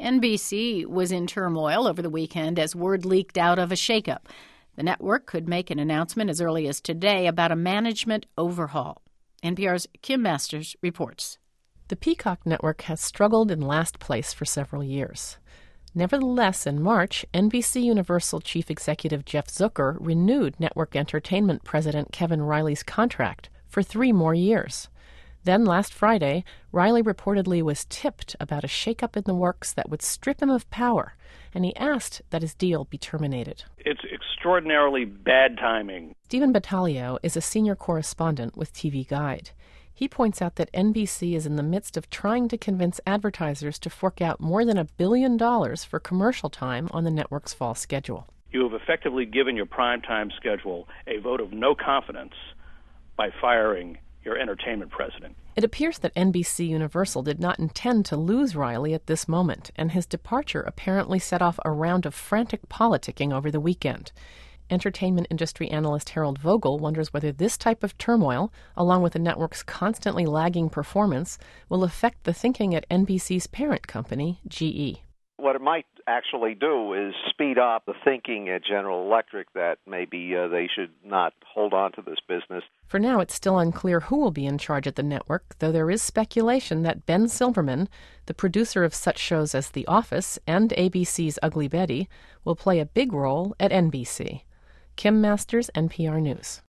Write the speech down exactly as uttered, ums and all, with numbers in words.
N B C was in turmoil over the weekend as word leaked out of a shakeup. The network could make an announcement as early as today about a management overhaul. N P R's Kim Masters reports. The Peacock network has struggled in last place for several years. Nevertheless, in March, N B C Universal Chief Executive Jeff Zucker renewed Network Entertainment President Kevin Reilly's contract for three more years. Then last Friday, Reilly reportedly was tipped about a shakeup in the works that would strip him of power, and he asked that his deal be terminated. It's extraordinarily bad timing. Stephen Battaglio is a senior correspondent with T V Guide. He points out that N B C is in the midst of trying to convince advertisers to fork out more than a billion dollars for commercial time on the network's fall schedule. You have effectively given your primetime schedule a vote of no confidence by firing your entertainment president. It appears that N B C Universal did not intend to lose Reilly at this moment, and his departure apparently set off a round of frantic politicking over the weekend. Entertainment industry analyst Harold Vogel wonders whether this type of turmoil, along with the network's constantly lagging performance, will affect the thinking at N B C's parent company, G E. What it might actually do is speed up the thinking at General Electric that maybe uh, they should not hold on to this business. For now, it's still unclear who will be in charge at the network, though there is speculation that Ben Silverman, the producer of such shows as The Office and A B C's Ugly Betty, will play a big role at N B C. Kim Masters, N P R News.